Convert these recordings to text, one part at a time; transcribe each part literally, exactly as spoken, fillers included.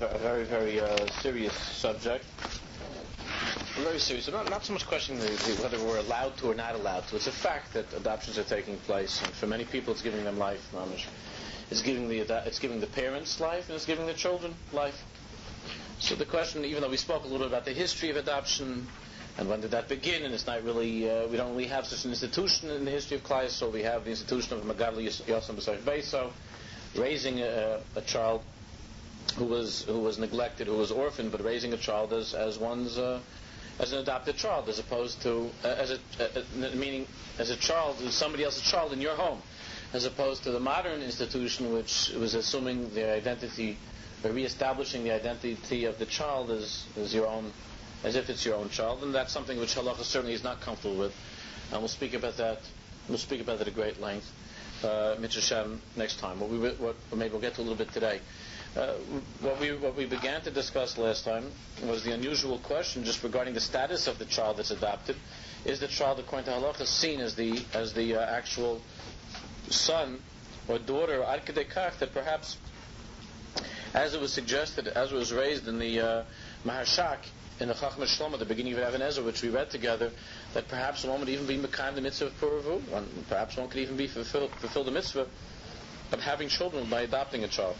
a very, very uh, serious subject. Very serious. Not, not so much questioning the, the, whether we're allowed to or not allowed to. It's a fact that adoptions are taking place, and for many people, it's giving them life. Mamish. It's giving the it's giving the parents life, and it's giving the children life. So the question, even though we spoke a little bit about the history of adoption and when did that begin, and it's not really, uh, we don't really have such an institution in the history of Klai, so we have the institution of Magadol Yosem B'Sayf Beiso, raising a, a child who was who was neglected, who was orphaned, but raising a child as as one's uh, as an adopted child, as opposed to uh, as a, uh, meaning as a child, as somebody else's child in your home, as opposed to the modern institution, which was assuming the identity, or reestablishing the identity of the child as as your own, as if it's your own child, and that's something which halacha certainly is not comfortable with, and we'll speak about that. We'll speak about that at great length, uh, Mitzvah Shem, next time. What we what maybe we'll get to a little bit today. Uh, what we what we began to discuss last time was the unusual question just regarding the status of the child that's adopted. Is the child, according to halacha, seen as the as the uh, actual son or daughter, ad kedei kach, that perhaps, as it was suggested, as it was raised in the uh, Maharshak, in the Chachma Shlomo, the beginning of Even Ezra, which we read together, that perhaps one would even be mekayim the mitzvah of Puravu, one, perhaps one could even be fulfill, fulfill the mitzvah of having children by adopting a child.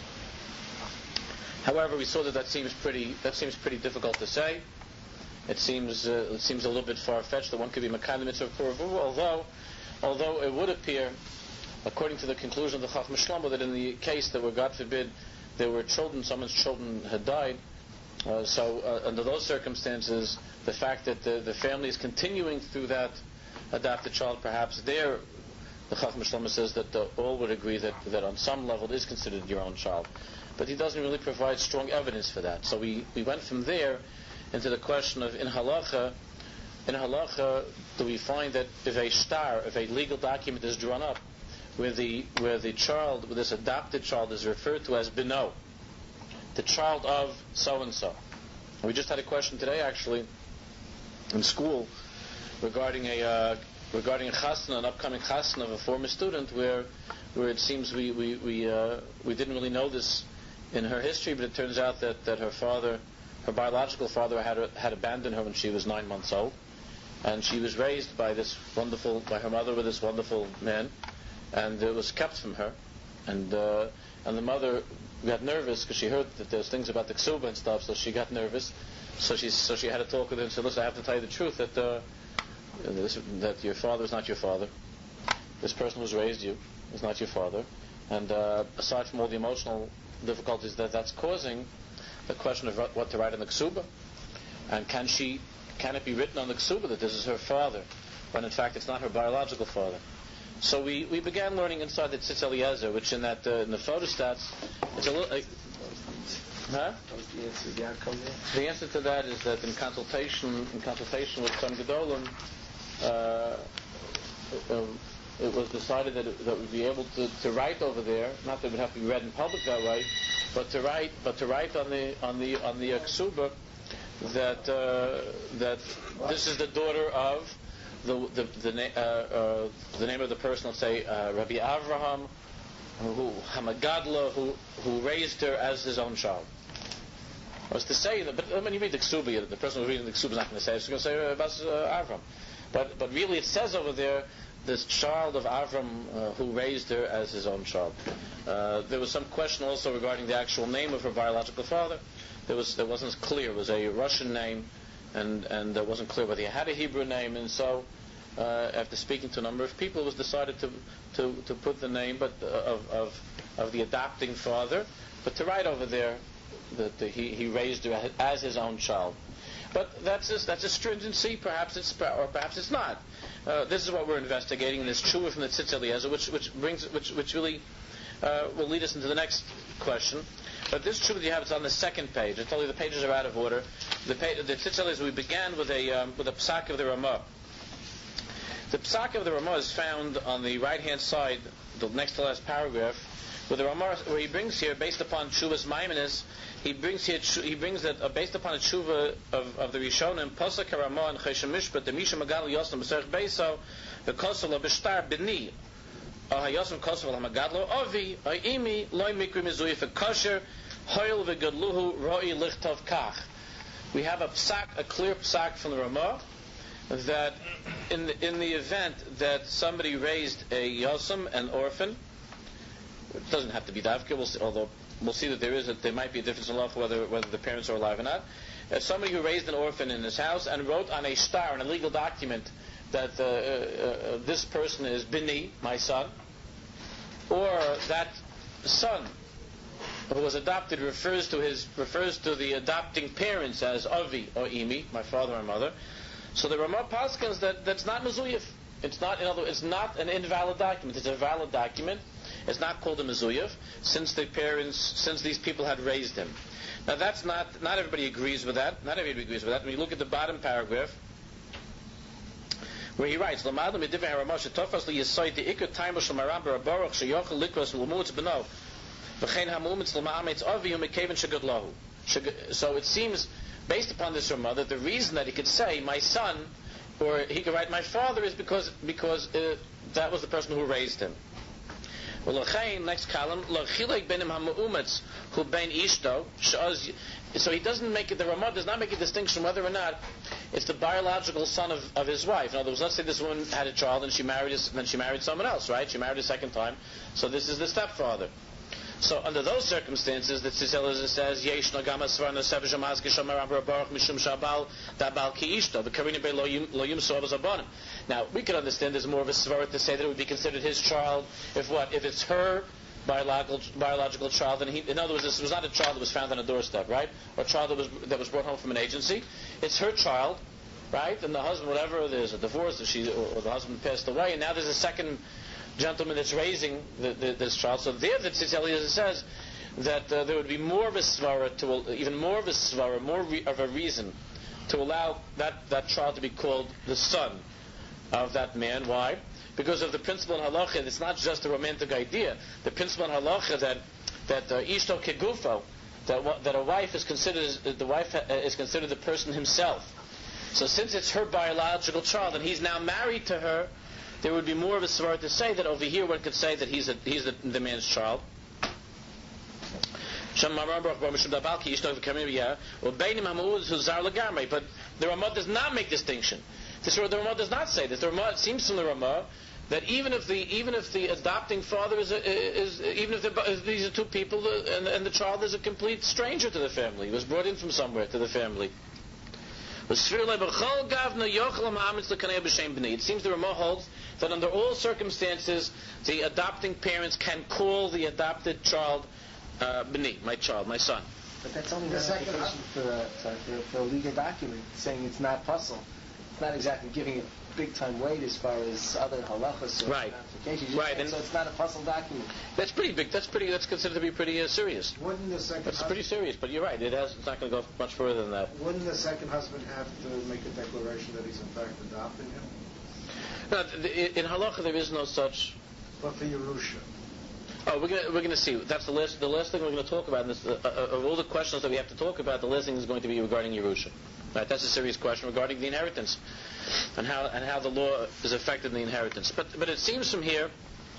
However, we saw that that seems pretty that seems pretty difficult to say. It seems uh, it seems a little bit far-fetched that one could be mekayim the mitzvah of Puravu, although although it would appear, according to the conclusion of the Chachma Shlomo, that in the case that were, God forbid, there were children, someone's children had died, uh, so uh, under those circumstances, the fact that the, the family is continuing through that adopted child, perhaps there, the Chachma Shlomo says that the, all would agree that, that on some level it is considered your own child. But he doesn't really provide strong evidence for that. So we, we went from there into the question of, in halacha, in halacha, do we find that if a star, if a legal document is drawn up, where the where the child, where this adopted child is referred to as bino, the child of so and so. We just had a question today, actually, in school, regarding a uh, regarding a chasna, an upcoming chasna of a former student, where where it seems we we we uh, we didn't really know this in her history, but it turns out that, that her father, her biological father, had had abandoned her when she was nine months old, and she was raised by this wonderful, by her mother with this wonderful man. And it was kept from her, and uh, and the mother got nervous because she heard that there's things about the ksuba and stuff, so she got nervous. So she so she had to talk with him and said, "Listen, I have to tell you the truth that uh, this, that your father is not your father. This person who's raised you is not your father." And uh, aside from all the emotional difficulties that that's causing, the question of what to write on the ksuba, and can she can it be written on the ksuba that this is her father, when in fact it's not her biological father? So we, we began learning inside the Tzitz Eliezer, which in that uh, in the photostats, it's a little. Uh, huh? What's the answer? The outcome there? The answer to that is that in consultation in consultation with some Gedolim, uh, uh, it was decided that it, that we'd be able to, to write over there. Not that it would have to be read in public that way, but to write but to write on the on the on the ksuba that uh, that this is the daughter of. The the the, na- uh, uh, the name of the person, let's say uh, Rabbi Avraham, who Hamagadla, who who raised her as his own child. I was to say that, but when you read the Ksuba, the person who's reading the Ksuba is not going to say it. He's going to say uh, about uh, Avram. But but really, it says over there, this child of Avram uh, who raised her as his own child. Uh, there was some question also regarding the actual name of her biological father. There was there wasn't clear. It was a Russian name. And and it wasn't clear whether he had a Hebrew name, and so uh, after speaking to a number of people, it was decided to to, to put the name, but uh, of, of of the adopting father, but to write over there that the, he he raised her as his own child. But that's a, that's a stringency. Perhaps it's or perhaps it's not. Uh, this is what we're investigating in this tshuva from the Tzitz Eliezer, which which brings which which really uh, will lead us into the next question. But this tshuva that you have, it's on the second page. I told you the pages are out of order. The, pa- the Tzitz Eliezer, we began with a um, with a psak of the Ramah. The psak of the Ramah is found on the right-hand side, the next to last paragraph, where the Ramah, where he brings here, based upon Tshuva's Maimonides, he brings here, he brings that uh, based upon a Tshuva of, of the Rishonim, Pasuk HaRamah and Cheshem Mishpat, the Misha Magal Yosem B'Serech Beiso, the Kosel B'Shtar B'ni, Hayosem Kosel Hamagadlo Ovi, Ayimi Loy Mikri Mizui for Kosher, Hoil v'gadluhu roi lichtov kach. We have a psak, a clear psak from the Ramah, that in the, in the event that somebody raised a yosem, an orphan, it doesn't have to be davka, we'll see, although we'll see that there is a, there might be a difference in law whether whether the parents are alive or not. Uh, somebody who raised an orphan in his house and wrote on a star, on a legal document, that uh, uh, uh, this person is bini, my son, or that son who was adopted refers to his refers to the adopting parents as avi or imi, my father and mother. So the Ramah paskins that that's not mezuyif. It's not, in other words, it's not an invalid document. It's a valid document. It's not called a mezuyif since the parents, since these people had raised him. Now that's not, not everybody agrees with that. Not everybody agrees with that. When you look at the bottom paragraph, where he writes, "Lamadam midivei haRamah shetofas liyisoy deikar taimer shel maram barabaruch sheyochel likros l'mutz beno v'chein hamumitz l'ma'ametz avi u'mekeven shegadlahu." So it seems, based upon this Ramah, that the reason that he could say my son, or he could write my father, is because because uh, that was the person who raised him. Well, next column, so he doesn't make it, the Ramah does not make a distinction whether or not it's the biological son of, of his wife. In other words, let's say this woman had a child and she married his, then she married someone else, right? She married a second time, so this is the stepfather. So under those circumstances, the Tzitz Eliezer says, "Yesh nagam asvarna sevajam azgisham marabar baruch mishum shabal dabal kiishto v'karina be lo yum soavas abanim." Now we can understand there's more of a svara to say that it would be considered his child if what if it's her biological biological child. And he, in other words, this was not a child that was found on a doorstep, right? Or a child that was that was brought home from an agency. It's her child, right? And the husband, whatever, there's a divorce, or she or, or the husband passed away, and now there's a second gentleman that's raising the, the, this child. So there, the Tzitz Eliezer says that uh, there would be more of a svara, to uh, even more of a svara, more re- of a reason to allow that, that child to be called the son of that man. Why? Because of the principle in halacha. It's not just a romantic idea. The principle in halacha that that uh, ishto kegufo, that that a wife is considered the wife is considered the person himself. So since it's her biological child and he's now married to her, there would be more of a svara to say that over here one could say that he's a, he's the, the man's child. But the Ramah does not make distinction. This, the Ramah does not say this. The Ramah, it seems from the Ramah that even if the even if the adopting father is, a, is even if, if these are two people and, and the child is a complete stranger to the family, he was brought in from somewhere to the family. It seems the Ramah holds that under all circumstances the adopting parents can call the adopted child uh, b'ni, my child, my son. But that's only the second for a, sorry, for, for a legal document saying it's not puzzle. It's not exactly giving it big time weight as far as other halachas or right. applications. Right. So it's not a puzzle document. That's pretty big. That's pretty. That's considered to be pretty uh, serious. Wouldn't the second? That's husband, pretty serious. But you're right. It has. It's not going to go much further than that. Wouldn't the second husband have to make a declaration that he's in fact adopting him? No, in halacha there is no such. But for Yerusha. Oh, we're going we're going to see. That's the last the last thing we're going to talk about. In this, uh, uh, of all the questions that we have to talk about, the last thing is going to be regarding Yerusha. Right? That's a serious question regarding the inheritance, and how and how the law is affected in the inheritance. But but it seems from here.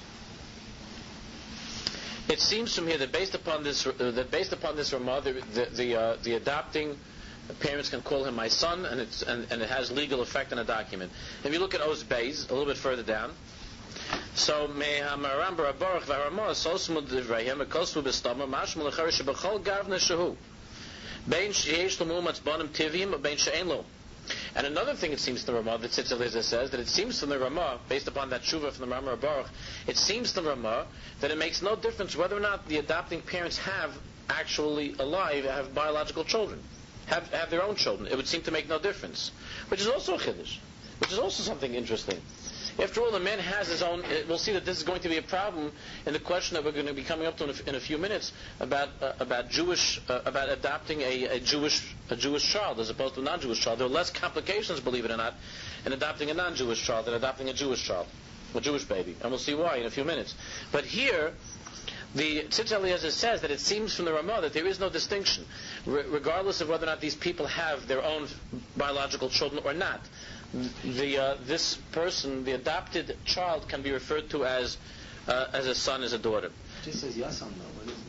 It seems from here that based upon this uh, that based upon this Ramah, the the the, uh, the adopting parents can call him my son, and it's and, and it has legal effect on a document. If you look at Oz Beis a little bit further down. So me'hamaram barabaruch v'haramah sosmud divrayim ekosvu b'stama mashmal l'charish b'chol gavna shehu bein sheyesh l'mu matzbanim tivim bein she'en lo. And another thing it seems to the Ramah that Tzitz Eliezer says that it seems from the Ramah, based upon that tshuva from the Ramah Baruch, it seems to the Ramah that it makes no difference whether or not the adopting parents have actually alive have biological children, have have their own children. It would seem to make no difference, which is also a chiddush, which is also something interesting. After all, the man has his own. We'll see that this is going to be a problem in the question that we're going to be coming up to in a, in a few minutes about uh, about Jewish uh, about adopting a, a Jewish a Jewish child as opposed to a non-Jewish child. There are less complications, believe it or not, in adopting a non-Jewish child than adopting a Jewish child, a Jewish baby, and we'll see why in a few minutes. But here, the Tzitz Eliezer says that it seems from the Ramah that there is no distinction, re- regardless of whether or not these people have their own biological children or not. The uh, this person, the adopted child, can be referred to as uh, as a son, as a daughter. It just says yasam though. What is it?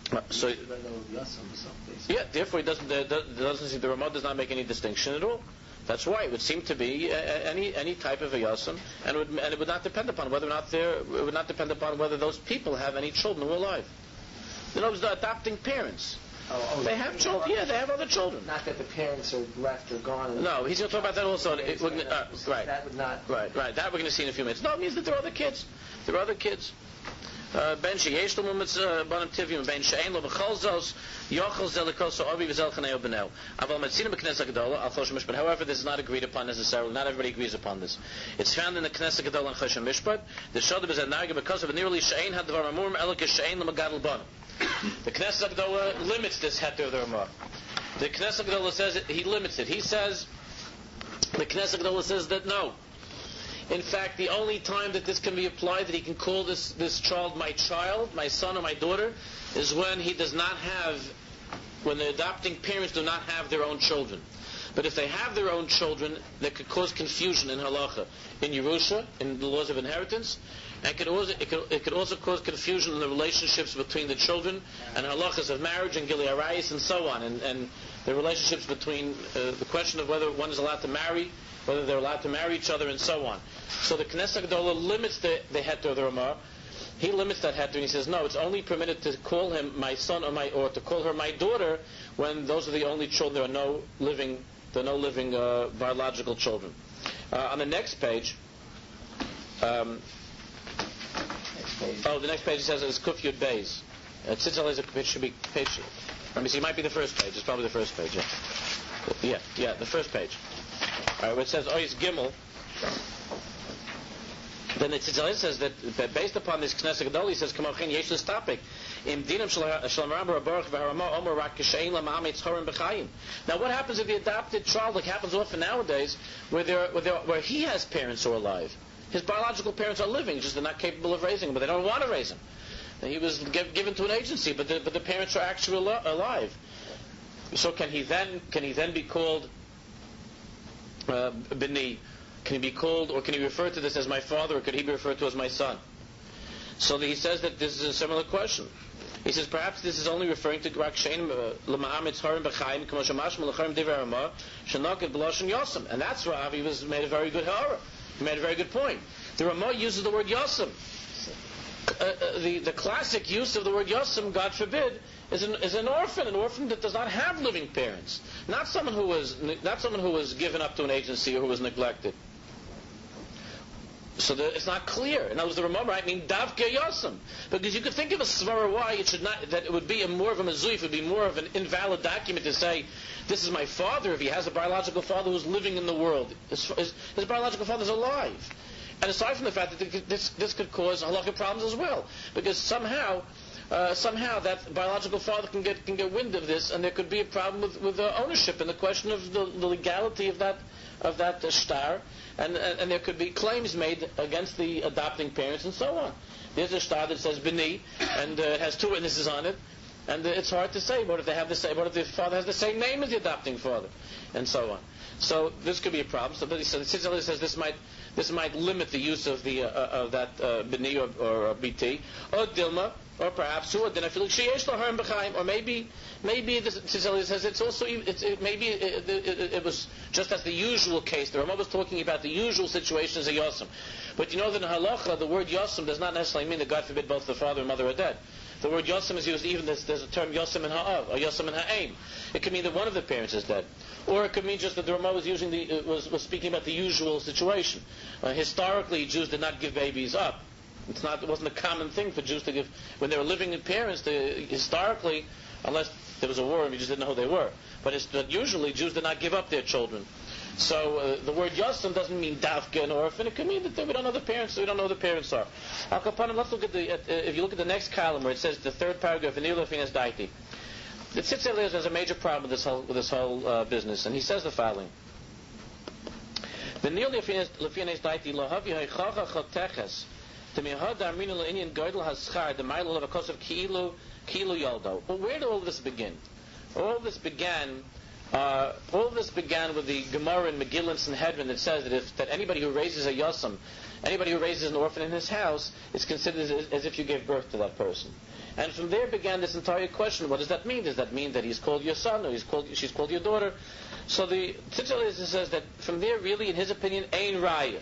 Uh, so, yeah, therefore, he doesn't, uh, doesn't see, the Ramah does not make any distinction at all. That's why it would seem to be uh, any any type of a yasam, and it, would, and it would not depend upon whether or not there, it would not depend upon whether those people have any children who are alive. In other words, the adopting parents. Oh, oh, they have children. Yeah, they have other children. Not that the parents are left or gone. No, he's going to talk about that also. It, we're, uh, right. That would not. Right, right. That we're going to see in a few minutes. No, it means that there are other kids. There are other kids. Ben sheyesh lo banim tivim, ben she'ein lo b'chol zos yochel zel lekos ha'ovi v'zel chanei b'neu. Aval metzina b'knesset gedola al choshen mishpat. However, this is not agreed upon necessarily. Not everybody agrees upon this. It's found in the Knesset gedola and choshen mishpat. The shadab is a narga because of nearly she'ein had dvar amurim elik she'ein lo magadol banim. The Knesset gedola limits this heter of the Ramah. The Knesset gedola says it, he limits it. He says the Knesset gedola says that no. In fact, the only time that this can be applied, that he can call this, this child my child, my son or my daughter, is when he does not have, when the adopting parents do not have their own children. But if they have their own children, that could cause confusion in halacha, in Yerusha, in the laws of inheritance, and it could also, it could, it could also cause confusion in the relationships between the children and halachas of marriage and Gilui Arayis and so on, and, and the relationships between uh, the question of whether one is allowed to marry, whether they're allowed to marry each other, and so on. So the Knesset Gedola limits the, the heter of the Ramah. He limits that heter, and he says, no, it's only permitted to call him my son or my, or to call her my daughter when those are the only children. There are no living, there are no living uh, biological children. Uh, on the next page, um, next page, oh, the next page it says it's Kuf Yud Beis. Uh, Tzitzel is a, it should be page. Let me see. It might be the first page. It's probably the first page. Yeah, yeah, yeah the first page. All right, where it says Ois Gimel. Then the Tzitzel says that, that based upon this Knesset Gedola, he says, "Kamochin yesh l'stapik im dinam shalom rabba baruch v'harama omer rak kishein lamam etzchorim b'chayim." Now, what happens if the adopted child, like happens often nowadays, where there, where, there, where he has parents who are alive, his biological parents are living, just they're not capable of raising him, but they don't want to raise him. And he was give, given to an agency, but the, but the parents are actually al- alive. So can he then can he then be called uh, B'ni? Can he be called, or can he refer to this as my father, or could he be referred to as my son? So he says that this is a similar question. He says perhaps this is only referring to Rak Shein L'Ma'am Etzchorim B'Chaim K'mo Shemashma L'Charim Divrei Ramah Shenaked B'Lashon Yosem, and that's Rav. He was made a very good ha'ara. He made a very good point. The Ramah uses the word Yosem. Uh, uh, the the classic use of the word Yosem, God forbid, is an is an orphan, an orphan that does not have living parents, not someone who was not someone who was given up to an agency or who was neglected. So the, it's not clear. In other words, the Ramah might mean Davke Yosem, because you could think of a svara why it should not, that it would be a more of a mezuyif, it would be more of an invalid document to say this is my father if he has a biological father who's living in the world. His, his, his biological father's alive. And aside from the fact that this this could cause halakha problems as well, because somehow, uh, somehow that biological father can get can get wind of this, and there could be a problem with with uh, ownership and the question of the, the legality of that of that uh, star, and, and and there could be claims made against the adopting parents and so on. There's a star that says B'ni and uh, it has two witnesses on it, and uh, it's hard to say. What if they have the same? What if the father has the same name as the adopting father, and so on. So this could be a problem. So, but he says, Tzitzel says this might this might limit the use of the uh, of that uh, B'ni or, or uh, B T or Dilma, or perhaps who then I feel like sheyesh laharim b'chaim, or maybe maybe the Tzitzel says it's also it's, it, maybe it, it, it, it was just as the usual case. The Ramah was talking about the usual situations of Yosem, but you know that in halacha the word Yosem does not necessarily mean that God forbid both the father and mother are dead. The word Yosem is used even there's, there's a term Yosem and Ha'av or Yosem and Ha'aim. It could mean that one of the parents is dead, or it could mean just that the Ramah was using the uh, was, was speaking about the usual situation. Uh, historically, Jews did not give babies up. It's not it wasn't a common thing for Jews to give when they were living in parents. They, historically, unless there was a war and we just didn't know who they were, but, it's, but usually Jews did not give up their children. So uh, the word Yosem doesn't mean Davka, an orphan. It can mean that they, we don't know the parents. We don't know who the parents are. Al Kapanim, let's look at the. At, uh, if you look at the next column where it says the third paragraph, V'nir Lefinas Daiti. The Tzitzel has a major problem with this whole with this whole uh, business, and he says the following: V'nir Lefinas Daiti Lahavi Ha'chacha Choteches T'mihad Arminu Le'inyan Goydel Haschar D'Mayla of a cause of Ki'ilu Ki'ilu Yaldo. Well, where did all this begin? All this began. Uh, all this began with the Gemara in Megillah and Sanhedrin that says that if that anybody who raises a yosem, anybody who raises an orphan in his house, is considered as, as if you gave birth to that person. And from there began this entire question. What does that mean? Does that mean that he's called your son, or he's called, she's called your daughter? So the Tzitz Eliezer says that from there, really, in his opinion, ein raya.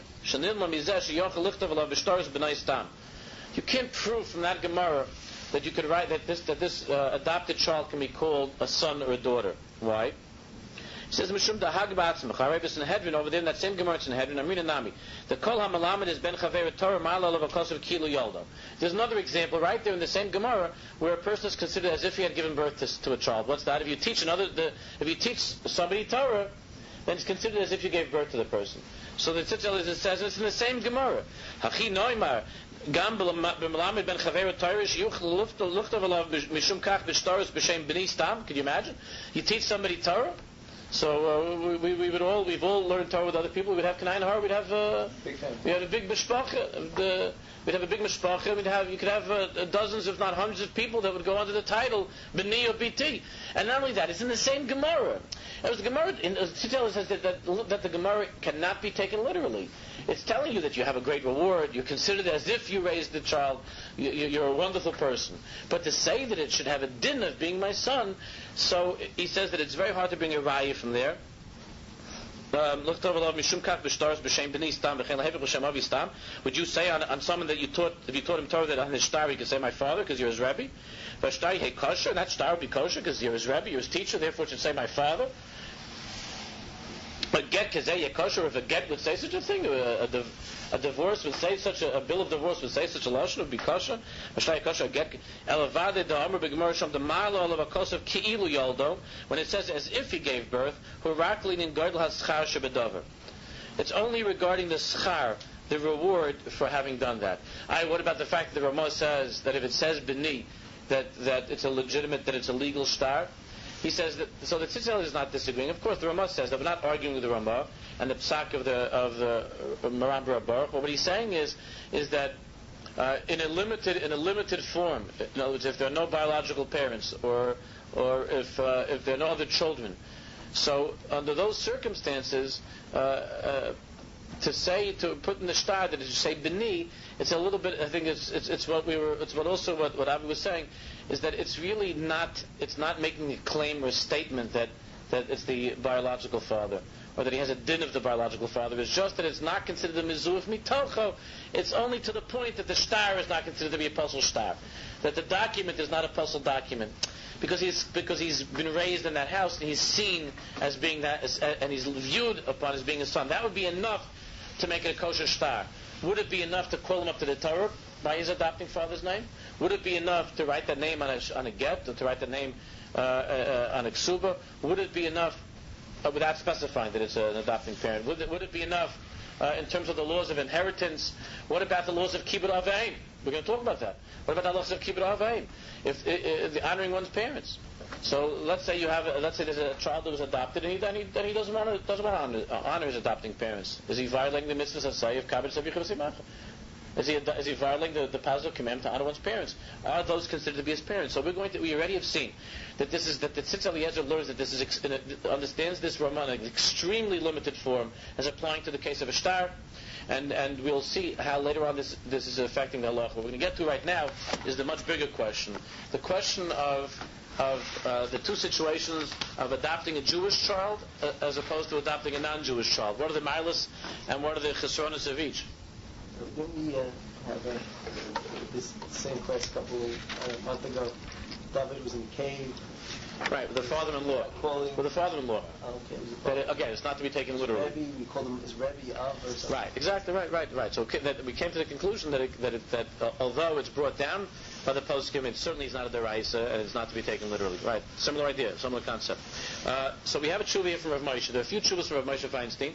You can't prove from that Gemara that you could write that this that this uh, adopted child can be called a son or a daughter. Why? He says, Mishum da hag ba'atzmach. I read this in Hedron over there in that same Gemara. It's in Hedron. Amrina Nami. The kol hamalamed is ben chaver Torah ma'ala of akosav kilu yoldo. There's another example right there in the same Gemara where a person is considered as if he had given birth to, to a child. What's that? If you teach another, the, if you teach somebody Torah, then it's considered as if you gave birth to the person. So the Tzitz Eliezer says it's in the same Gemara. Hachi noimar. Gam b'melamed ben chaver Torah shiyuch luchtav alav mishum kach b'shtaros b'shem b'nei stam. Can you imagine? You teach somebody Torah. So uh, we, we would all we've all learned Torah with other people. We'd have Kanai Har. We'd have uh, we had a big mishpacha. The, we'd have a big mishpacha. We'd have you could have uh, dozens, if not hundreds, of people that would go under the title B'ni or B T. And not only that, it's in the same Gemara. It was the Gemara. Tzitz Eliezer says that, that that the Gemara cannot be taken literally. It's telling you that you have a great reward. You're considered as if you raised the child. You, you're a wonderful person. But to say that it should have a din of being my son, so he says that it's very hard to bring a raya from there. Um, would you say on, on someone that you taught, if you taught him Torah, that on his star he could say my father because you're his Rebbe? And that star would be kosher because you're his Rebbe, you're his teacher, therefore it should say my father. But get kazeh kosher, if a get would say such a thing, a, a, a divorce would say such a, a bill of divorce would say such a lashon, would be kosher. Mashtay kosher get elavade da amr begemar sham the malo of a kosav ki'ilu yoldo, when it says as if he gave birth, huraklin in gadol haschar shebedover. It's only regarding the schar, the reward for having done that. I, what about the fact that the Ramah says that if it says b'ni, that that it's a legitimate, that it's a legal star? He says that, so the Tzitz Eliezer is not disagreeing. Of course, the Ramah says that we're not arguing with the Ramah and the psak of the of the uh, Maram Baruch. But what he's saying is is that uh, in a limited in a limited form, in other words, if there are no biological parents or or if uh, if there are no other children, so under those circumstances, uh, uh, to say to put in the shtar that it should say b'ni, it's a little bit. I think it's it's, it's what we were. It's what also what what Avi was saying. Is that it's really not, it's not making a claim or a statement that, that it's the biological father, or that he has a din of the biological father. It's just that it's not considered a mizuv mitocho. It's only to the point that the shtar is not considered to be a puzzle shtar. That the document is not a puzzle document. Because he's, because he's been raised in that house, and he's seen as being that, as, and he's viewed upon as being a son. That would be enough to make it a kosher shtar. Would it be enough to call him up to the Torah by his adopting father's name? Would it be enough to write that name on a, on a get, or to write that name uh, uh, on a ksuba? Would it be enough, uh, without specifying that it's an adopting parent, would it, would it be enough uh, in terms of the laws of inheritance? What about the laws of kibbut aveim? We're going to talk about that. What about the laws of kibbut aveim? If, if, if the honoring one's parents. So let's say you have, a, let's say there's a child that was adopted, and he, and he, and he doesn't want to doesn't want to honor, honor his adopting parents. Is he violating the mitzvahs of say of kabbalah sevichim simacha? Is he, is he violating the, the positive commandment to honor one's parents? Are those considered to be his parents? So we're going to, we already have seen that this is, that the Tzitz Eliezer learns that this is, ex, understands this Ramah in an extremely limited form as applying to the case of a shtar, and, and we'll see how later on this, this is affecting the halacha. What we're going to get to right now is the much bigger question. The question of, of uh, the two situations of adopting a Jewish child uh, as opposed to adopting a non-Jewish child. What are the milas and what are the chesronos of each? Didn't we uh, have a, this same class a couple of uh, months ago? David was in the cave. Right, with the father-in-law. Calling, with the father-in-law. Okay. But it, again, it's not to be taken literally. Rebbe, we called him his Rebbe of or something. Right, exactly, right, right, right. So that we came to the conclusion that it, that, it, that uh, although it's brought down by the poskim, it certainly is not a deraisa, and it's not to be taken literally. Right, similar idea, similar concept. Uh, so we have a tshuva here from Rav Moshe. There are a few tshuvas from Rav Moshe Feinstein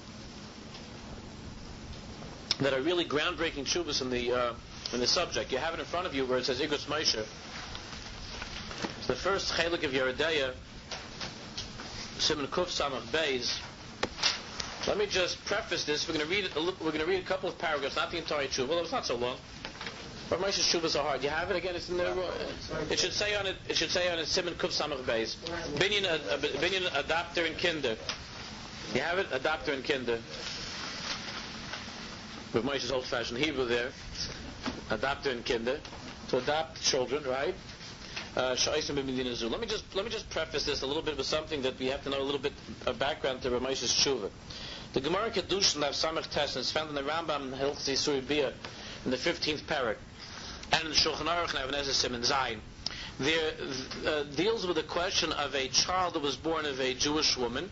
that are really groundbreaking tshuvas in the uh, in the subject. You have it in front of you where it says Igros Moshe. It's the first chelik of Yeridea, Simon Kuf Samach Beis. Let me just preface this. We're going to read a, we're going to read a couple of paragraphs, not the entire tshuva. Well, it's not so long. Rav Moshe's tshuvas are hard. You have it again. It's in there. It should say on it. It should say on it Simon Kuf Samach Beis. Binyan, uh, binyan, adopter and kinder. You have it, adopter and kinder. With Moshe's old-fashioned Hebrew there, adopter and kinder. to adopt children, right? Uh, let me just let me just preface this a little bit with something that we have to know a little bit of background to Ramesh's Tshuva. The Gemara Kedushin Lav Samech Tes is found in the Rambam Hilchos Yisur Bia in the fifteenth parak, and in the Shulchan Aruch Even HaEzer Siman Zayin. There uh, deals with the question of a child that was born of a Jewish woman,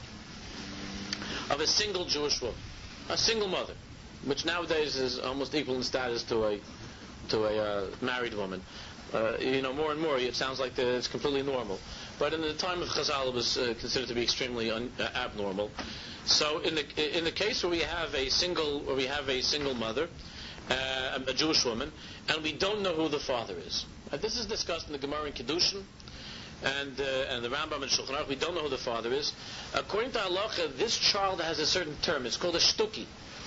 of a single Jewish woman, a single mother, which nowadays is almost equal in status to a to a uh, married woman. Uh, you know, more and more, it sounds like the, it's completely normal. But in the time of Chazal, it was uh, considered to be extremely un, uh, abnormal. So, in the in the case where we have a single, where we have a single mother, uh, a Jewish woman, and we don't know who the father is. Uh, this is discussed in the Gemara in Kedushin, and uh, and the Rambam and Shulchan Aruch. We don't know who the father is. According to Halacha, this child has a certain term. It's called a shtuki.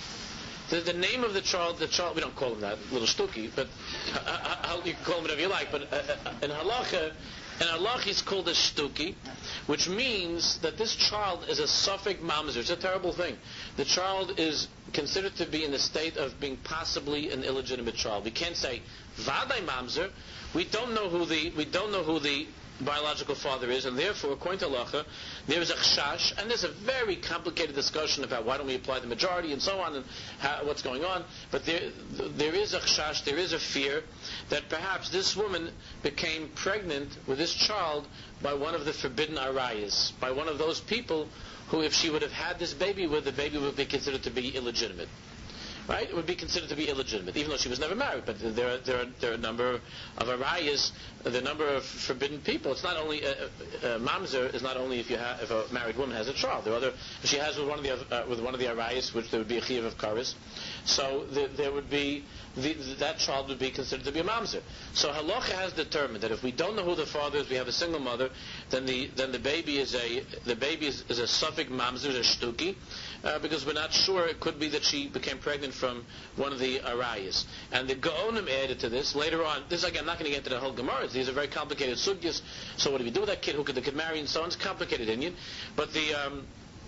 The, the name of the child, the child, we don't call him that, little shtuki, but uh, uh, you can call him whatever you like. But uh, uh, in halacha, in halacha, he's called a shtuki, which means that this child is a suffix mamzer. It's a terrible thing. The child is considered to be in the state of being possibly an illegitimate child. We can't say vaday mamzer. We don't know who the we don't know who the biological father is, and therefore, according to halacha, there is a chashash, and there's a very complicated discussion about why don't we apply the majority and so on, and how, what's going on. But there, there is a chashash, there is a fear that perhaps this woman became pregnant with this child by one of the forbidden arayas, by one of those people who, if she would have had this baby with, the baby would be considered to be illegitimate. Right? It would be considered to be illegitimate, even though she was never married. But there are, there are, there are a number of arayas, the number of forbidden people. It's not only, uh, uh, uh, mamzer is not only if you ha- if a married woman has a child. There are other, if she has with one of the uh, with one of the arayas, which there would be a chiyuv of kares. So the, there would be, the, that child would be considered to be a mamzer. So halacha has determined that if we don't know who the father is, we have a single mother, then the then the baby is a the baby is, is a suffix mamzer, a shtuki. Uh, because we're not sure. It could be that she became pregnant from one of the arayas. And the Gaonim added to this later on. This, again, I'm not going to get into the whole Gemara. These are very complicated sugyas. So what do we do with that kid? Who could the kid marry and so on? It's complicated Indian. But the um,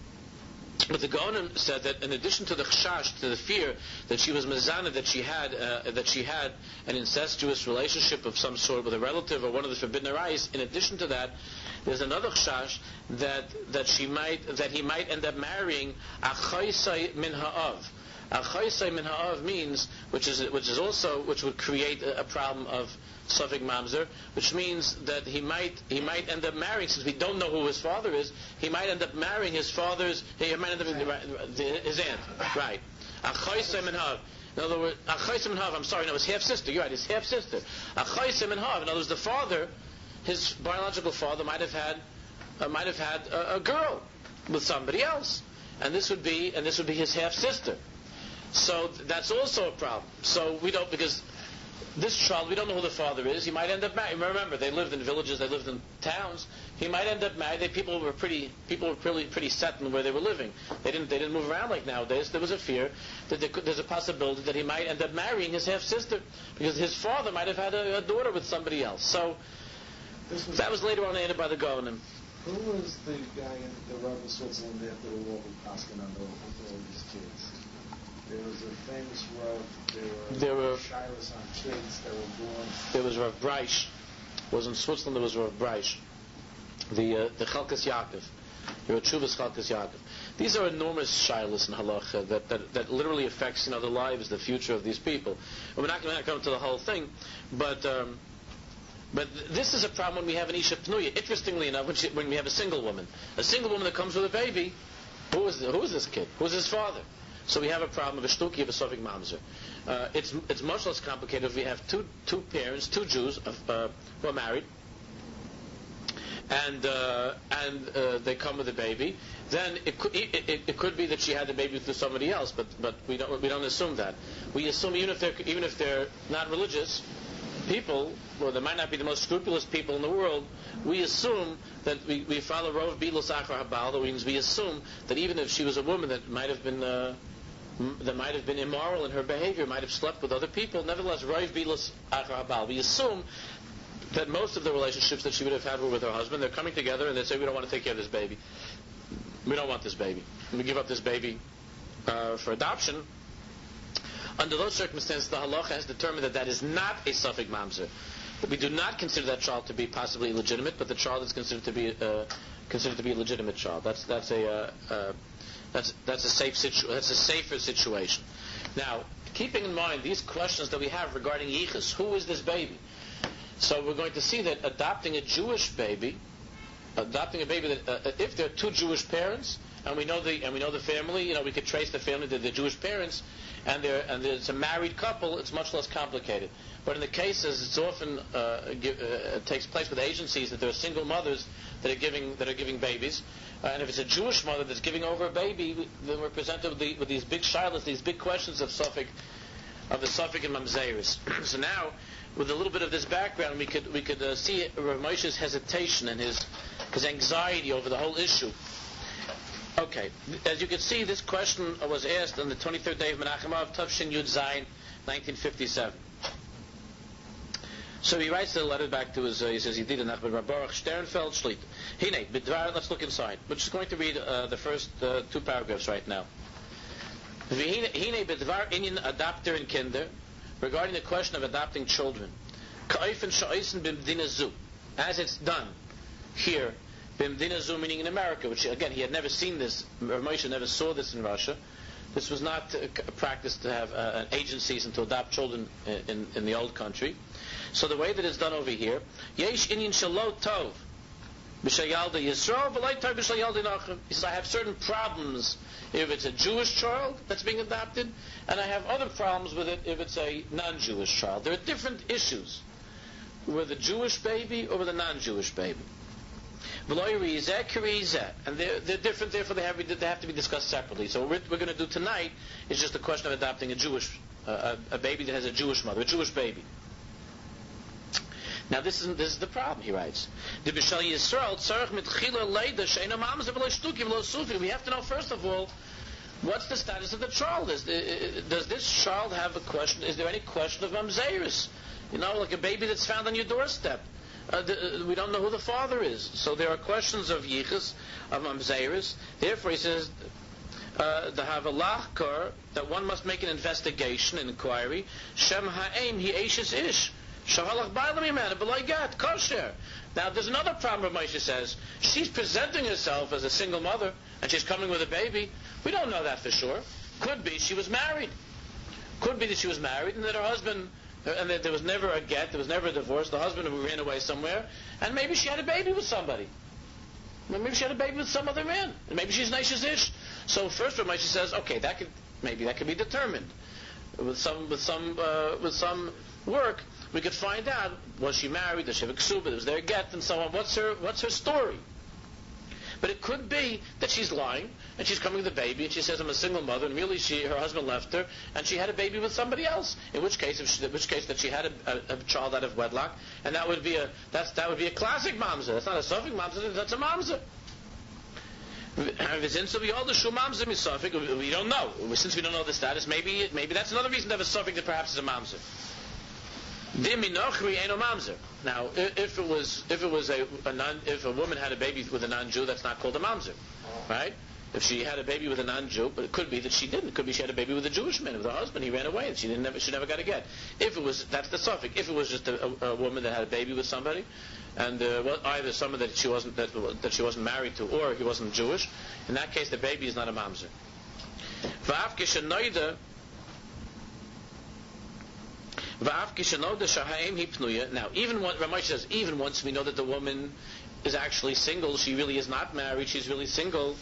but the Gaonim said that in addition to the chashash, to the fear that she was mezana, that she had uh, that she had an incestuous relationship of some sort with a relative or one of the forbidden arayas, in addition to that, there's another chashash that that she might that he might end up marrying a chaysai min ha'av. A chaysai min ha'av means, which is which is also which would create a, a problem of suffix mamzer, which means that he might he might end up marrying, since we don't know who his father is, he might end up marrying his father's he might end up his aunt, right? A chaysai min ha'av. In other words, a chaysai min ha'av. I'm sorry, no, his half sister. You're right, his half sister. A chaysai min ha'av. In other words, the father, his biological father, might have had uh, might have had a, a girl with somebody else, and this would be and this would be his half sister. So th- that's also a problem. So we don't, because this child, we don't know who the father is. He might end up married. Remember, they lived in villages, they lived in towns. He might end up married. They, people were pretty people were pretty pretty set in where they were living. They didn't they didn't move around like nowadays. There was a fear that there could, there's a possibility that he might end up marrying his half sister, because his father might have had a, a daughter with somebody else. So This was that was later on added by the Gaonim. Who was the guy in the Rav of Switzerland after the war who passed on the, all these kids? There was a famous Rav. There were, There were shilas on kids that were born. there was Rav Breish. It was in Switzerland. There was Rav Breish, the uh, the Chalkas Yaakov. There were Chuvas Chalkas Yaakov. These are enormous shilas in halacha that, that that literally affects, you know, the lives, the future of these people. And we're not going to come to the whole thing, but. Um, But this is a problem when we have an Isha Pnuya. Interestingly enough, when, she, when we have a single woman. A single woman that comes with a baby, who is, the, who is this kid? Who is his father? So we have a problem of a shtuki, of a suffix mamzer. Uh, it's it's much less complicated if we have two two parents, two Jews uh, who are married, and uh, and uh, they come with a baby. Then it could it, it, it could be that she had the baby through somebody else, but but we don't we don't assume that. We assume even if they're even if they're not religious people, or they might not be the most scrupulous people in the world, we assume that we, we follow Rov Bilos Achar Habal. That means we assume that even if she was a woman that might have been uh, m- that might have been immoral in her behavior, might have slept with other people, nevertheless, Rov Bilos Achar Habal. We assume that most of the relationships that she would have had were with her husband. They're coming together and they say, we don't want to take care of this baby. We don't want this baby. We give up this baby uh, for adoption. Under those circumstances, the halacha has determined that that is not a suffix mamzer. That we do not consider that child to be possibly illegitimate, but the child is considered to be uh, considered to be a legitimate child. That's that's a uh, uh, that's that's a safe situ- that's a safer situation. Now, keeping in mind these questions that we have regarding yichus, who is this baby? So we're going to see that adopting a Jewish baby, adopting a baby that uh, if there are two Jewish parents, and we know the and we know the family, you know, we could trace the family to the Jewish parents, and there and it's a married couple, it's much less complicated. But in the cases, it's often uh, give, uh, it takes place with agencies that there are single mothers that are giving that are giving babies, uh, and if it's a Jewish mother that's giving over a baby, then we're presented with, the, with these big shilas, these big questions of suffix, of the suffix and mamzeris. So now, with a little bit of this background, we could we could uh, see Rav Moshe's hesitation and his his anxiety over the whole issue. Okay, as you can see, this question was asked on the twenty-third day of Menachem Av, Tavshin Yud Zayin, nineteen fifty-seven. So he writes the letter back to his, uh, he says, Yedida Nachman Rav Baruch Sternfeld Shlit. Hine, Bidvar, let's look inside. We're just going to read uh, the first uh, two paragraphs right now. Hine Bidvar Inyan Adapter and Kinder, regarding the question of adopting children. Ka'ofen sha'oisen b'mdina zu, as it's done here, b'mdina zu, meaning in America, which again, he had never seen this, Rav Moshe never saw this in Russia. This was not a practice to have uh, agencies and to adopt children in, in, in the old country. So the way that it's done over here, yesh inyan shelo tov b'shayalda Yisrael v'lay tov b'shayalda nachem. He says, I have certain problems if it's a Jewish child that's being adopted, and I have other problems with it if it's a non-Jewish child. There are different issues with a Jewish baby or with a non-Jewish baby. And they're, they're different, therefore they have, they have to be discussed separately. So what we're, we're going to do tonight is just a question of adopting a Jewish, uh, a, a baby that has a Jewish mother, a Jewish baby. Now this is this is the problem, he writes. We have to know first of all, what's the status of the child? Is, does this child have a question? Is there any question of mamzeris? You know, like a baby that's found on your doorstep. Uh, the, uh, we don't know who the father is. So there are questions of yichus, of mamzeris. Therefore he says, uh, the havalachkar, that one must make an investigation, an inquiry. Shem ha'ein hi eishes ish. Shahalach ba'alami man, b'loy gat, kosher. Now there's another problem, Rav Moshe says. She's presenting herself as a single mother, and she's coming with a baby. We don't know that for sure. Could be she was married. Could be that she was married, and that her husband, and that there was never a get, there was never a divorce, the husband ran away somewhere, and maybe she had a baby with somebody. Maybe she had a baby with some other man. And maybe she's Naishes Ish. So first Rav Moshe says, okay, that could, maybe that could be determined. With some, with some, uh, with some work, we could find out, was she married, does she have a ksuba, was there a get, and so on. What's her, what's her story? But it could be that she's lying, and she's coming with a baby, and she says, I'm a single mother, and really she, her husband left her, and she had a baby with somebody else. In which case, if she, in which case that she had a, a, a child out of wedlock, and that would be a, that's, that would be a classic mamzer. That's not a suffix mamzer, that's a mamzer. We don't know. Since we don't know the status, maybe maybe that's another reason to have a suffix that perhaps is a mamzer. Now, if it was if it was a, a non, if a woman had a baby with a non-Jew, that's not called a mamzer, right? If she had a baby with a non-Jew, but it could be that she didn't. It could be she had a baby with a Jewish man, with her husband. He ran away, and she didn't. Never, she never got a get. If it was, that's the suffix. If it was just a, a, a woman that had a baby with somebody, and uh, well, either someone that she wasn't that, that she wasn't married to, or he wasn't Jewish, in that case, the baby is not a mamzer. Now, even what Rav Moshe says, even once we know that the woman is actually single, she really is not married, she's really single.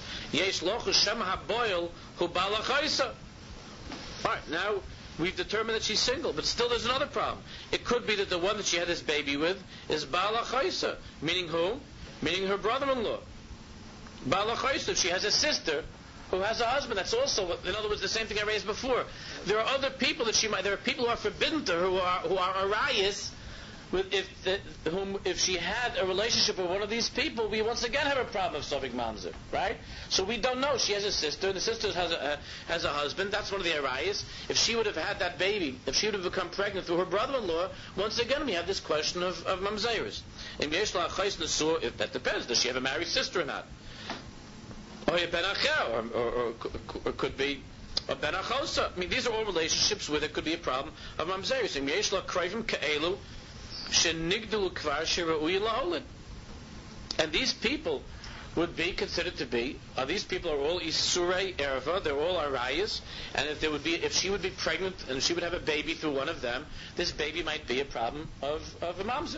Alright, now we've determined that she's single, but still there's another problem. It could be that the one that she had this baby with is Bala Chaisa, meaning who? Meaning her brother-in-law. Bala Chaisa, she has a sister who has a husband. That's also, in other words, the same thing I raised before. There are other people that she might, there are people who are forbidden to her, who are, who are arayas, with if the, whom if she had a relationship with one of these people, we once again have a problem of suffix mamzer, right? So we don't know. She has a sister, and the sister has a uh, has a husband. That's one of the arayas. If she would have had that baby, if she would have become pregnant through her brother-in-law, once again we have this question of, of mamzeris. And if that depends. Does she have a married sister or not? Or, or, or, or, or could be, or ben achosa. I mean, these are all relationships where there could be a problem of mamzeris. Im yesh la krayvim ka'elu shenigdelu kvar shira'ui laholin. And these people would be considered to be, uh, these people are all Isurei Erva, they're all Arayas, and if there would be, if she would be pregnant and she would have a baby through one of them, this baby might be a problem of, of a mamzer.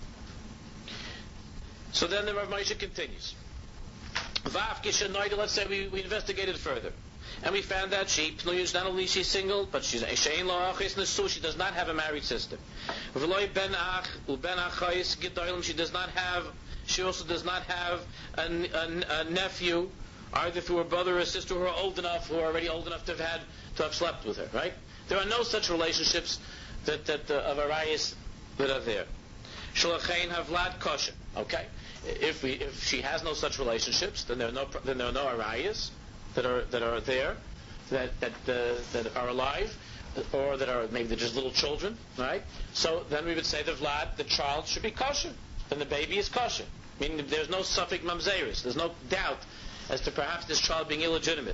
So then the Rav Moshe continues. Vav Kishanoida, let's say we, we investigated further. And we found that she, not only she's single, but she's Shein Lo Achis Nesu, she does not have a married sister. V'loi Ben Ach, u'ben Achais Gedolim, she does not have She also does not have a, a, a nephew, either through her brother or sister, who are old enough, who are already old enough to have had to have slept with her. Right? There are no such relationships that, that uh, of arayas that are there. Shalachain havlad kosher. Okay, if we if she has no such relationships, then there are no then there are no arayas that are that are there that that uh, that are alive, or that are maybe they're just little children. Right? So then we would say the vlad, the child, should be kosher. Then the baby is kosher. Meaning there's no suffix mamzeris. There's no doubt as to perhaps this child being illegitimate.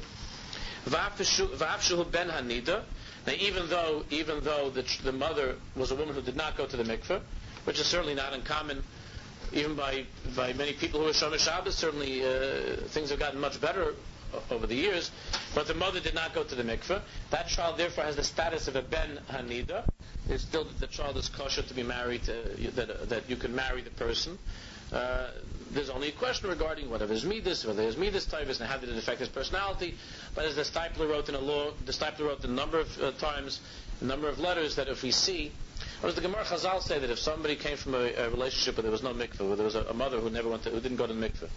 V'afshu ben hanida. Now, even though even though the, the mother was a woman who did not go to the mikveh, which is certainly not uncommon, even by by many people who are Shomer Shabbos, certainly uh, things have gotten much better over the years. But the mother did not go to the mikveh. That child therefore has the status of a ben hanida. It's still that the child is kosher to be married, uh, that uh, that you can marry the person. Uh, there's only a question regarding whether there's midas, whether there's midas typhus, and how did it affect his personality. But as the Stipler wrote in a law, the Stipler wrote a number of uh, times, a number of letters, that if we see, or as the Gemara Chazal say, that if somebody came from a, a relationship where there was no mikveh, where there was a, a mother who never went to, who didn't go to the mikveh,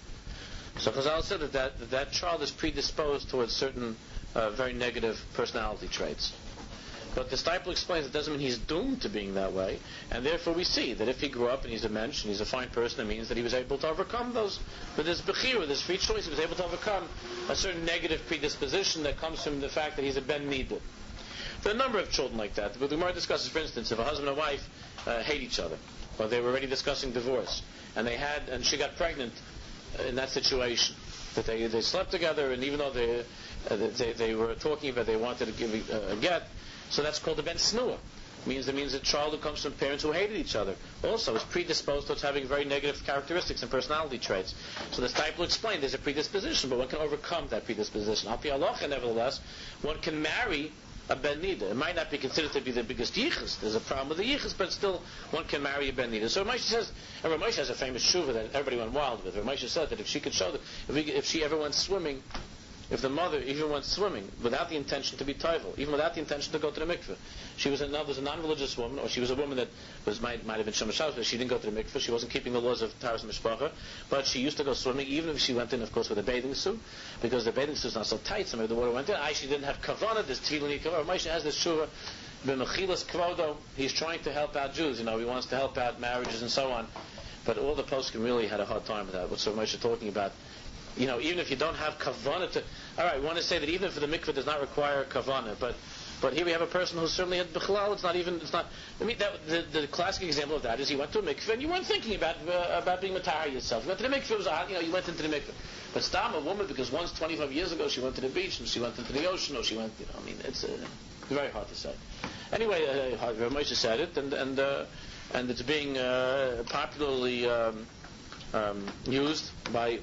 so Chazal said that that, that that child is predisposed towards certain uh, very negative personality traits. But the Stipler explains it doesn't mean he's doomed to being that way, and therefore we see that if he grew up and he's a mensch and he's a fine person, it means that he was able to overcome those, with his bechira, with his free choice, he was able to overcome a certain negative predisposition that comes from the fact that he's a ben nida. There are a number of children like that. But the Gemara discusses, for instance, if a husband and wife uh, hate each other, or they were already discussing divorce, and they had, and she got pregnant uh, in that situation, that they they slept together, and even though they uh, they, they were talking about they wanted to give a, a get. So that's called a ben snua. It means it means a child who comes from parents who hated each other. Also is predisposed towards having very negative characteristics and personality traits. So the Stipler explained there's a predisposition, but one can overcome that predisposition. Al pi halacha, nevertheless, one can marry a ben nida. It might not be considered to be the biggest yichus. There's a problem with the yichus, but still one can marry a ben nida. So Rav Moshe says, and Rav Moshe has a famous shuvah that everybody went wild with. Rav Moshe said that if she could show that, if, we, if she ever went swimming, if the mother even went swimming without the intention to be toivel, even without the intention to go to the mikveh, she was a, was a non-religious woman, or she was a woman that was might, might have been Shomer Shabbos, but she didn't go to the mikveh, she wasn't keeping the laws of Taras Mishpacha, but she used to go swimming, even if she went in, of course, with a bathing suit, because the bathing suit is not so tight, some of the water went in. I, she didn't have kavanah, this tefillin kavanah. Moshe has this shuvah, b'mechilas kvodo, he's trying to help out Jews, you know, he wants to help out marriages and so on, but all the poskim really had a hard time with that. What's Rav Moshe talking about? You know, even if you don't have kavanah to, all right, we want to say that even if the mikveh does not require kavanah, but but here we have a person who certainly had bichlal. It's not even. It's not. I mean, that, the the classic example of that is he went to a mikveh and you weren't thinking about uh, about being matari yourself. You went to the mikveh. It was hot. You know, you went into the mikveh. But stam, a woman, because once twenty-five years ago she went to the beach and she went into the ocean, or she went. You know, I mean, it's uh, very hard to say. Anyway, uh, Rav Moshe said it, and and uh, and it's being uh, popularly um, um, used by.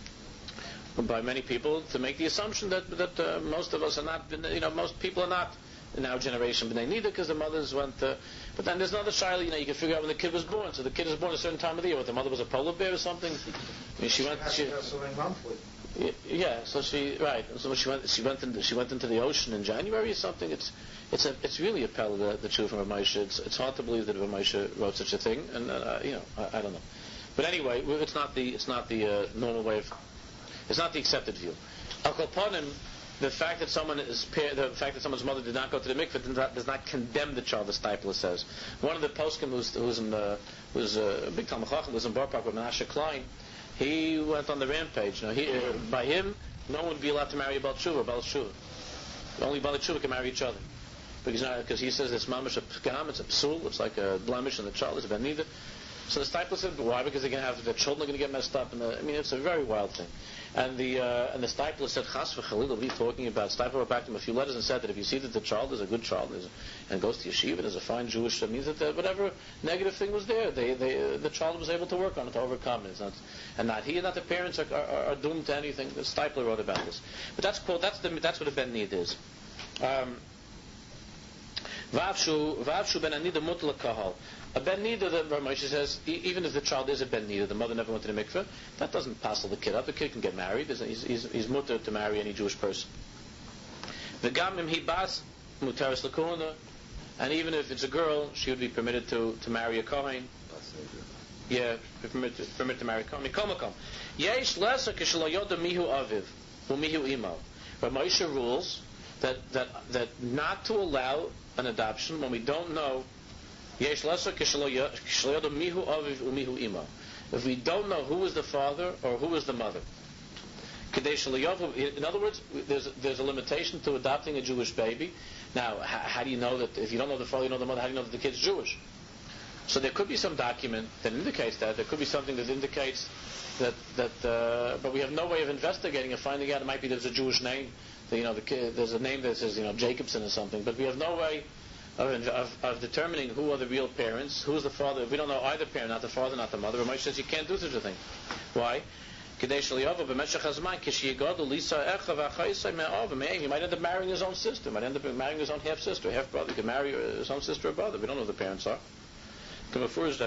by many people to make the assumption that that uh, most of us are not, you know, most people are not in our generation b'nei nida because the mothers went. Uh, but then there's another shaila, you know, you can figure out when the kid was born. So the kid was born at a certain time of the year. What, the mother was a polar bear or something? I mean, she went. She has to go swimming monthly. Yeah, so she right. So she went. She went into she went into the ocean in January or something. It's it's a it's really a pell the the truth from Rav Moshe. It's it's hard to believe that Rav Moshe wrote such a thing, and uh, you know I, I don't know. But anyway, it's not the it's not the uh, normal way of. It's not the accepted view. Al kol panim, the fact that someone is the fact that someone's mother did not go to the mikveh does not, does not condemn the child. The Stipler says one of the poskim who's who's in the, who's a big Talmud Chacham, who's in Bar Park with Menashe Klein. He went on the rampage. You know, he, uh, by him, no one would be allowed to marry a Baal Tshuva, Baal Tshuva. Only Baal Tshuva can marry each other because because he says it's mamash a pgam, it's a psul, it's like a blemish in the child, it's a ben nida. So the Steipler said, why? Because they're going to have the children are going to get messed up. And the, I mean, it's a very wild thing. And the uh, and the Steipler said, Chas v'chalil, what are you talking about? Steipler wrote back to him a few letters and said that if you see that the child is a good child is, and goes to yeshiva and is a fine Jewish, it means that the, whatever negative thing was there, they, they, uh, the child was able to work on it, to overcome it. It's not, and not he and not the parents are, are, are doomed to anything. The Steipler wrote about this. But that's called, that's, the, that's what a ben nid is. Um, Vavshu ben anida mutla kahal. A ben nida, the Ramosha says, e- even if the child is a ben nida, the mother never went to the mikveh, that doesn't passel the kid up. The kid can get married. He's, he's, he's mutter to marry any Jewish person. V'gam im hibas mutaris l'kuhuna, and even if it's a girl, she would be permitted to, to marry a kohen. Yeah, permitted to, permitted to marry a kohen. Mikomakom. Yesh lesser kishlo yoda mihu aviv u'mihu imo. Ramosha rules that that that not to allow an adoption when we don't know. If we don't know who is the father or who is the mother. In other words, there's there's a limitation to adopting a Jewish baby. Now, how, how do you know that if you don't know the father, you know the mother? How do you know that the kid's Jewish? So there could be some document that indicates that. There could be something that indicates that that. Uh, but we have no way of investigating and finding out. It might be there's a Jewish name. That, you know, the kid, there's a name that says you know Jacobson or something. But we have no way Of, of, of determining who are the real parents, who's the father. If we don't know either parent, not the father, not the mother, Ramesh says you can't do such a thing. Why? He might end up marrying his own sister, might end up marrying his own half sister, half brother. He could marry his own sister or brother. We don't know who the parents are. According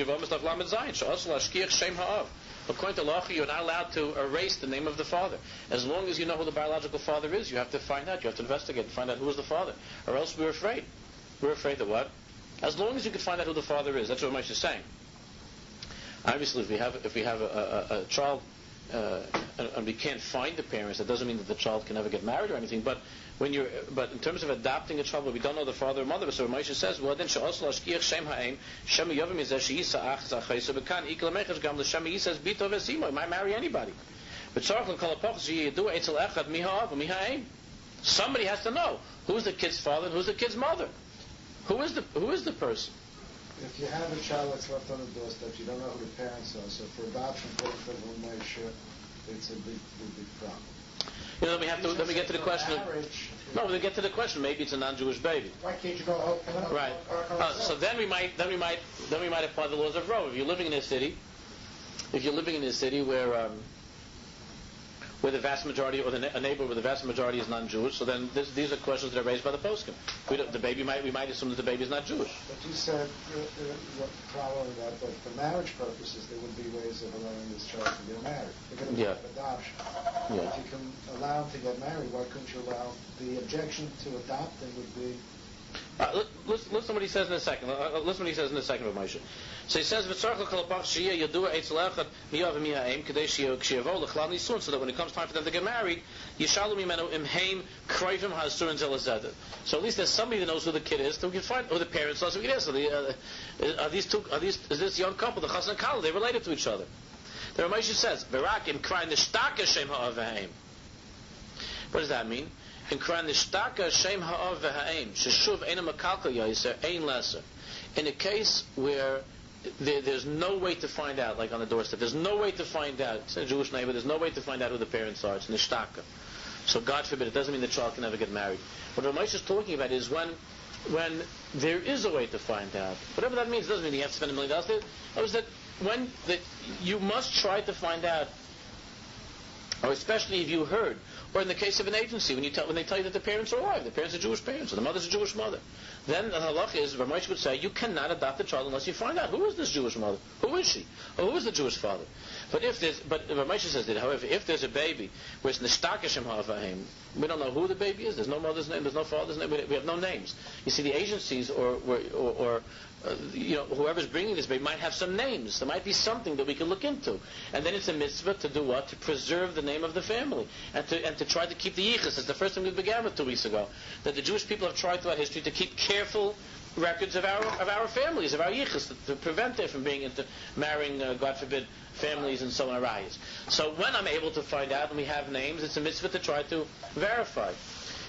to Lacha, you're not allowed to erase the name of the father. As long as you know who the biological father is, you have to find out. You have to investigate, find out who is the father. Or else we're afraid. We're afraid of what? As long as you can find out who the father is. That's what Moshe is saying. Obviously, if we have if we have a, a, a child uh, and, and we can't find the parents, that doesn't mean that the child can never get married or anything. But when you're, but in terms of adopting a child where we don't know the father or mother, so Moshe says, well then she'osla ashkiach shem ha'em shem yavim izeh she'isa ach zachay so bekan ikla mechas gam l'shem yisas bito vesimo. Might marry anybody. But tzarich l'kol ha'poch she'yidu etzel echad mi ha'av mi ha'em. Somebody has to know who's the kid's father and who's the kid's mother. Who is the who is the person? If you have a child that's left on the doorstep, you don't know who the parents are. So for adoption, according to the Moshe, it's a big, big, big problem. You know, then we have to. Then we get to the question. Marriage, Of, no, we get to the question. Maybe it's a non-Jewish baby. Why can't you go open up? Right. Uh, so then we might. Then we might. Then we might apply the laws of Rov. If you're living in a city, if you're living in a city where um, where the vast majority, or the ne- a neighbor where the vast majority is non-Jewish, so then this, these are questions that are raised by the poskim. We don't, the baby might. We might assume that the baby is not Jewish. but you said, uh, uh, what following that, but for marriage purposes, there would be ways of allowing this child to get married. They're going to Yeah. have adoption. Yeah. If you can allow him to get married, why couldn't you allow the objection to adopting would be? Uh, let, listen, listen what he says in a second. Uh, listen what he says in a second with Moshe. So he says, so that when it comes time for them to get married, so at least there's somebody that knows who the kid is, so we can find who the parents are. So we can ask, are, the, uh, are these two? Are these? Is this young couple, the chassan and kala? They related to each other. The Ramosha says, what does that mean? In a case where there, there's no way to find out, like on the doorstep, there's no way to find out, it's a Jewish neighbor, there's no way to find out who the parents are, it's nishtaka. So God forbid, it doesn't mean the child can never get married. What Ramesh is talking about is when when there is a way to find out, whatever that means, it doesn't mean you have to spend a million dollars. It was that when that you must try to find out, or especially if you heard, or in the case of an agency, when you tell, when they tell you that the parents are alive, the parents are Jewish parents, or the mother's a Jewish mother, then the halach is, Ramesh would say, you cannot adopt a child unless you find out who is this Jewish mother, who is she, or who is the Jewish father. But if there's, but Ramesh says that, however, if there's a baby where it's nishtaka ha'avahim, we don't know who the baby is. There's no mother's name. There's no father's name. We have no names. You see, the agencies or or, or uh, you know, whoever's bringing this baby might have some names. There might be something that we can look into, and then it's a mitzvah to do what? To preserve the name of the family and to and to try to keep the yichus. It's the first thing we began with two weeks ago. That the Jewish people have tried throughout history to keep careful records of our of our families, of our yichus, to, to prevent it from being into marrying, uh, God forbid, families and so on arise. So when I'm able to find out and we have names, it's a mitzvah to try to verify.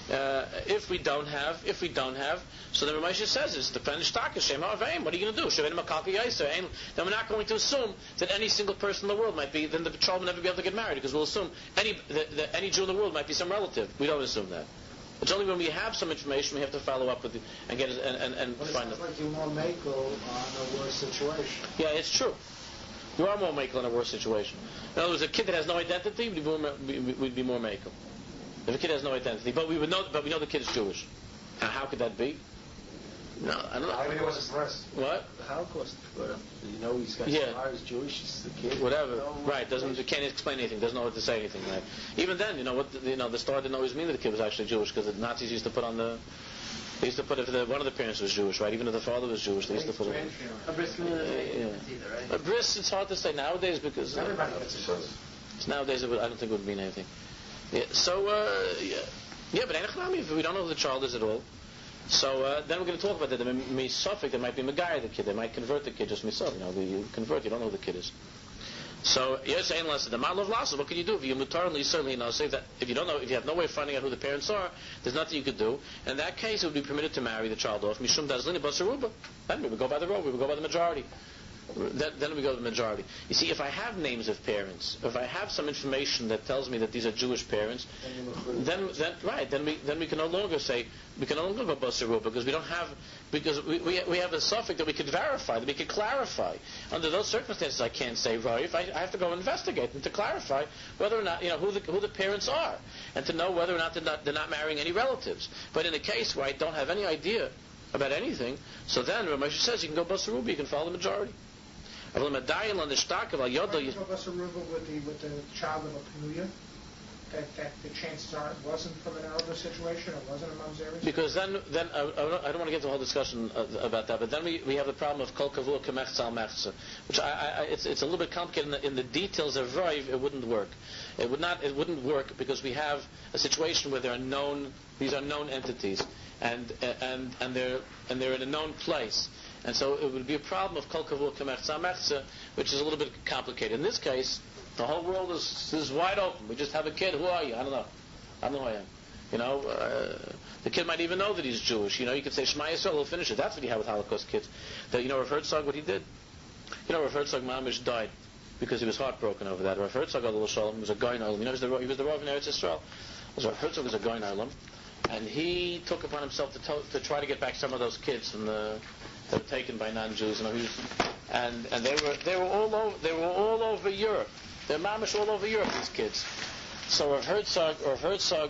Uh, if we don't have, if we don't have, so then Ramesh says it's the Penishtak, Shem HaAvayim. What are you going to do? Shevein Makalki Yaiser. Then we're not going to assume that any single person in the world might be. Then the child will never be able to get married because we'll assume any that, that any Jew in the world might be some relative. We don't assume that. It's only when we have some information we have to follow up with it and get it and and, and But find it it. sounds like you're more makel on a worse situation. Yeah, it's true. You are more makel in a worse situation. In other words, a kid that has no identity, we'd be more, we'd be more makel. If a kid has no identity, but we would know, but we know the kid is Jewish. Now, how could that be? No, I don't know. I mean, it was his first. What? The Holocaust, but, you know, he's got Yeah. scars, Jewish, he's the kid. Whatever. No, Right? Doesn't can't explain anything. Doesn't know what to say anything. Right? Even then, you know what? The, you know, the star didn't always mean that the kid was actually Jewish because the Nazis used to put on the. They used to put if the, one of the parents was Jewish, right? Even if the father was Jewish, they used to put it. A bris milah Yeah. either, right? A bris, it's hard to say nowadays because uh, Everybody gets a first. nowadays it would, I don't think it would mean anything. Yeah. So uh, yeah, yeah, but Einachnami, if we don't know who the child is at all. So uh, then we're going to talk about that. There may be suffix. There might be Megayah the kid. They might convert the kid just misaf. You know, the, you convert. You don't know who the kid is. So yes, ain't less the mal of losses. What can you do if you mutarly certainly you know say that if you don't know if you have no way of finding out who the parents are, there's nothing you could do. In that case, it would be permitted to marry the child off mishum dazlini basaruba. Then we would go by the road. We would go by the majority. Then, then we go to the majority. You see, if I have names of parents, if I have some information that tells me that these are Jewish parents, then, then right, then we then we can no longer say we can no longer go basaruba because we don't have because we, we we have a suffix that we could verify, that we could clarify. Under those circumstances, I can't say right. I, I have to go investigate and to clarify whether or not you know who the who the parents are and to know whether or not they're not they're not marrying any relatives. But in a case where I don't have any idea about anything, so then Ramesh says you can go basaruba, you can follow the majority. Can you go Basaruba with the with the child of a Penuya? That, that the chances are it wasn't from an elder situation, it wasn't a mamzeri? Because then, then uh, I don't, I don't want to get into a whole discussion uh, about that. But then we, we have the problem of kol kavua kemechza al mechza, which I, I, it's it's a little bit complicated. In the, in the details of Raiv, it wouldn't work. It would not. It wouldn't work because we have a situation where there are known. These are known entities, and and and they're and they're in a known place. And so it would be a problem of kol kavua kemechza mechza, which is a little bit complicated. In this case, the whole world is is wide open. We just have a kid. Who are you? I don't know. I don't know who I am. You know, uh, the kid might even know that he's Jewish. You know, you could say Shema Yisrael, he'll finish it. That's what you have with Holocaust kids. That you know, Rav Herzog, what he did. You know, Rav Herzog Mamish died because he was heartbroken over that. Rav Herzog Adol Shalom was a Goyin Olam. You know, he was the, he was the Rav in Eretz Yisrael. Rav Herzog was a Goyin Olam, and he took upon himself to, to to try to get back some of those kids from the that were taken by non-Jews. You know, he was, and and they were they were all over they were all over Europe. They're mamish all over Europe, these kids. So Rav Herzog, Rav Herzog,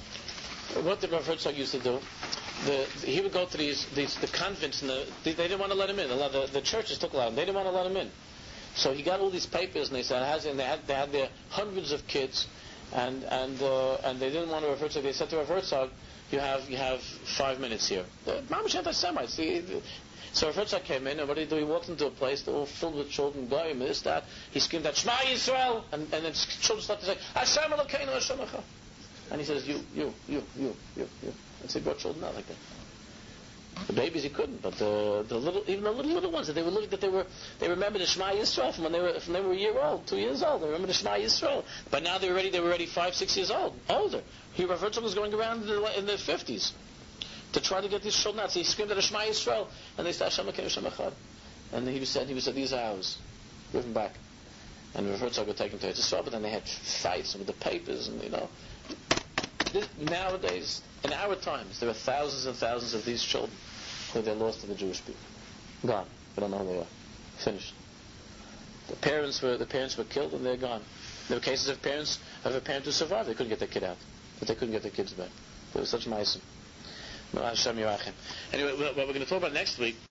what did Rav Herzog used to do? The, he would go to these, these the convents, and the, they, they didn't want to let him in. The, the, the churches took a lot of them. They didn't want to let him in. So he got all these papers, and they said, has, and they had, they had their hundreds of kids, and and uh, and they didn't want to Rav Herzog. They said to Rav Herzog, you have you have five minutes here. The mamish anti-Semites. The, the, So Rav Herzog came in, and what did he do? He walked into a place, they were all filled with children, goyim, this, that. He screamed out, Shema Yisrael! And, and then children started to say, Hashem Elokeinu Hashem Echad. And he says, you, you, you, you, you, you. And so he brought children out like that. The babies he couldn't, but the, the little, even the little little ones that they were that they were they remembered the Shema Yisrael from when they were from they were a year old, two years old. They remember the Shema Yisrael. By now they were already they were already five, six years old, older. He Rav Herzog was going around in the, in the fifties. To try to get these children out. So he screamed at a Shema Yisrael, and they said, Hashem Elokeinu Hashem Echad. And he said, he said, these are ours. Give them back. And Rav Herzog would take them to Eretz Yisrael, but then they had fights with the papers, and you know. This, nowadays, in our times, there are thousands and thousands of these children who they're lost to the Jewish people. Gone. We don't know who they are. Finished. The parents were the parents were killed, and they're gone. There were cases of parents of a parent who survived. They couldn't get their kid out, but they couldn't get their kids back. There was such ma'asim. Anyway, what we're going to talk about next week